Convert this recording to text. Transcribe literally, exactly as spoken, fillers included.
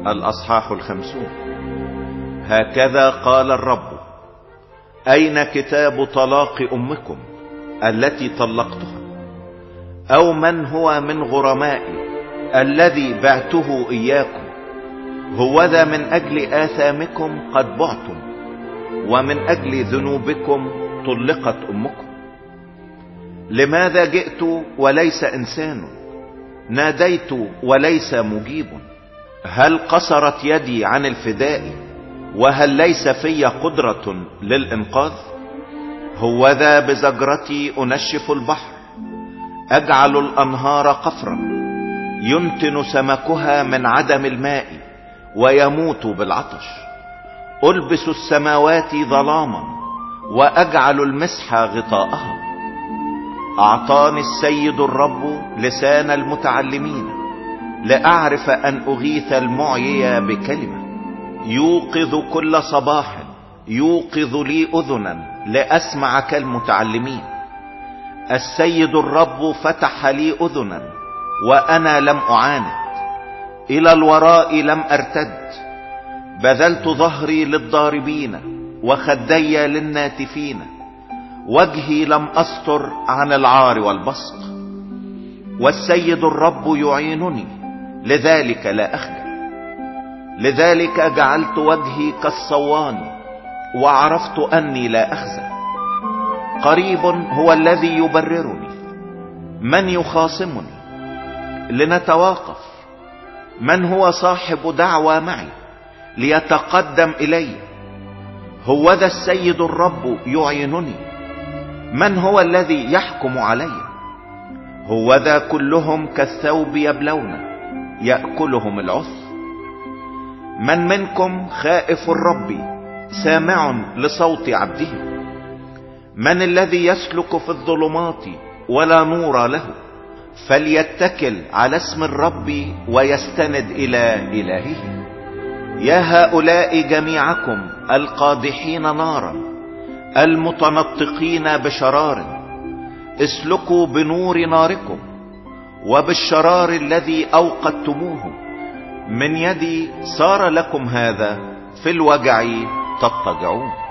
الأصحاح الخمسون. هكذا قال الرب: أين كتاب طلاق أمكم التي طلقتها؟ أو من هو من غرمائي الذي بعته إياكم؟ هوذا من أجل آثامكم قد بعتم، ومن أجل ذنوبكم طلقت أمكم. لماذا جئت وليس إنسان؟ ناديت وليس مجيب. هل قصرت يدي عن الفداء؟ وهل ليس في قدرة للإنقاذ؟ هوذا بزجرتي أنشف البحر، أجعل الأنهار قفرا، ينتن سمكها من عدم الماء ويموت بالعطش. ألبس السماوات ظلاما وأجعل المسح غطاءها. أعطاني السيد الرب لسان المتعلمين، لأعرف أن أغيث المعيي بكلمة. يوقظ كل صباح، يوقظ لي أذنا لأسمع كالمتعلمين. السيد الرب فتح لي أذنا وأنا لم أعاند، إلى الوراء لم أرتد. بذلت ظهري للضاربين وخدي للناتفين، وجهي لم أستر عن العار والبصق. والسيد الرب يعينني، لذلك لا أخجل. لذلك جعلت وجهي كالصوان، وعرفت أني لا أخزى. قريب هو الذي يبررني، من يخاصمني؟ لنتواقف. من هو صاحب دعوى معي ليتقدم إلي؟ هوذا السيد الرب يعينني، من هو الذي يحكم علي؟ هوذا كلهم كالثوب يبلون، يأكلهم العث. من منكم خائف الرب سامع لصوت عبده؟ من الذي يسلك في الظلمات ولا نور له؟ فليتكل على اسم الرب ويستند إلى إلهه. يا هؤلاء جميعكم القادحين نارا، المتنطقين بشرار، اسلكوا بنور ناركم وبالشرار الذي أوقدتموه. من يدي صار لكم هذا، في الوجع تضطجعون.